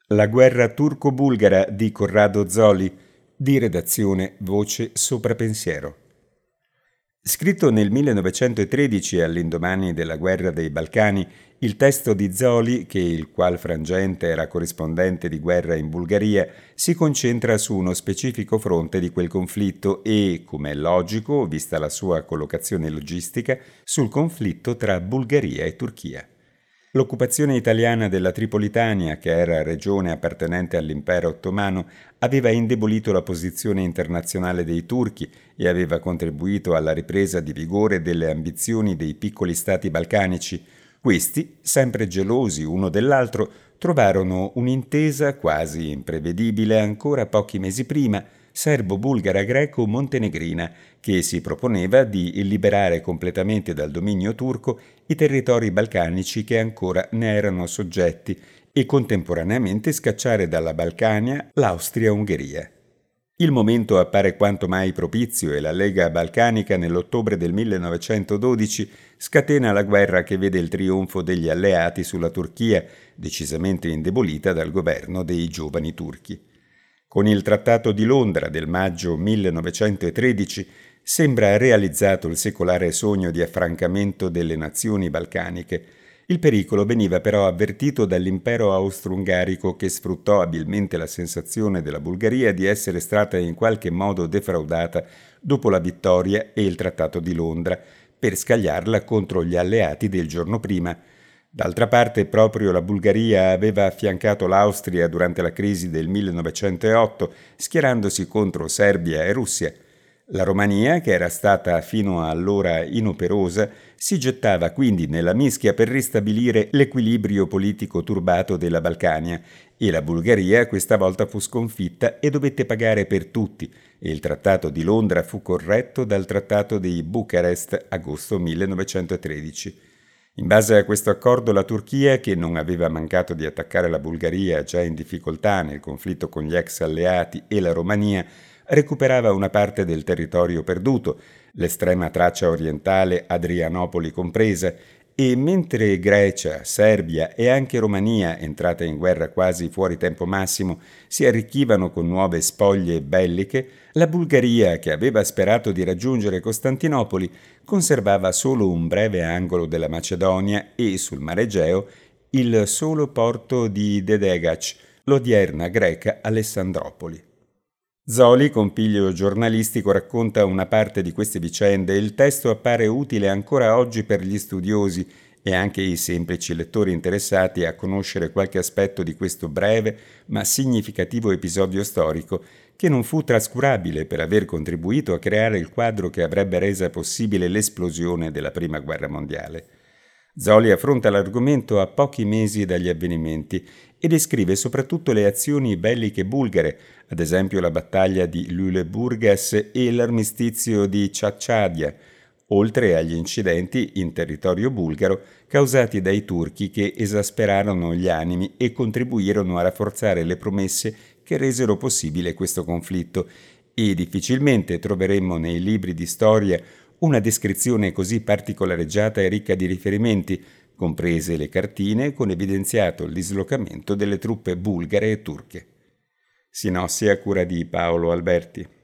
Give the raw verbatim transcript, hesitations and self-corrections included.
La guerra turco-bulgara di Corrado Zoli, di redazione Voce Sopra Pensiero. Scritto nel millenovecentotredici all'indomani della guerra dei Balcani, il testo di Zoli, che il qual frangente era corrispondente di guerra in Bulgaria, si concentra su uno specifico fronte di quel conflitto e, come è logico, vista la sua collocazione logistica, sul conflitto tra Bulgaria e Turchia. L'occupazione italiana della Tripolitania, che era regione appartenente all'impero ottomano, aveva indebolito la posizione internazionale dei turchi e aveva contribuito alla ripresa di vigore delle ambizioni dei piccoli stati balcanici. Questi, sempre gelosi uno dell'altro, trovarono un'intesa quasi imprevedibile ancora pochi mesi prima, serbo-bulgara-greco-montenegrina, che si proponeva di liberare completamente dal dominio turco i territori balcanici che ancora ne erano soggetti e contemporaneamente scacciare dalla Balcania l'Austria-Ungheria. Il momento appare quanto mai propizio e la Lega Balcanica nell'ottobre del millenovecentododici scatena la guerra che vede il trionfo degli alleati sulla Turchia, decisamente indebolita dal governo dei giovani turchi. Con il Trattato di Londra del maggio millenovecentotredici sembra realizzato il secolare sogno di affrancamento delle nazioni balcaniche. Il pericolo veniva però avvertito dall'impero austro-ungarico che sfruttò abilmente la sensazione della Bulgaria di essere stata in qualche modo defraudata dopo la vittoria e il Trattato di Londra per scagliarla contro gli alleati del giorno prima. D'altra parte, proprio la Bulgaria aveva affiancato l'Austria durante la crisi del millenovecentootto, schierandosi contro Serbia e Russia. La Romania, che era stata fino a allora inoperosa, si gettava quindi nella mischia per ristabilire l'equilibrio politico turbato della Balcania, e la Bulgaria questa volta fu sconfitta e dovette pagare per tutti, e il Trattato di Londra fu corretto dal Trattato di Bucarest agosto millenovecentotredici. In base a questo accordo la Turchia, che non aveva mancato di attaccare la Bulgaria già in difficoltà nel conflitto con gli ex alleati, e la Romania, recuperava una parte del territorio perduto, l'estrema Tracia orientale, Adrianopoli compresa, e mentre Grecia, Serbia e anche Romania, entrate in guerra quasi fuori tempo massimo, si arricchivano con nuove spoglie belliche, la Bulgaria, che aveva sperato di raggiungere Costantinopoli, conservava solo un breve angolo della Macedonia e, sul Mar Egeo, il solo porto di Dedegac, l'odierna greca Alessandropoli. Zoli, con piglio giornalistico, racconta una parte di queste vicende e il testo appare utile ancora oggi per gli studiosi e anche i semplici lettori interessati a conoscere qualche aspetto di questo breve ma significativo episodio storico che non fu trascurabile per aver contribuito a creare il quadro che avrebbe resa possibile l'esplosione della Prima Guerra Mondiale. Zoli affronta l'argomento a pochi mesi dagli avvenimenti e descrive soprattutto le azioni belliche bulgare, ad esempio la battaglia di Lüleburgas e l'armistizio di Ciacciadia, oltre agli incidenti in territorio bulgaro causati dai turchi che esasperarono gli animi e contribuirono a rafforzare le promesse che resero possibile questo conflitto, e difficilmente troveremmo nei libri di storia una descrizione così particolareggiata e ricca di riferimenti, comprese le cartine con evidenziato il dislocamento delle truppe bulgare e turche. Sinossi a cura di Paolo Alberti.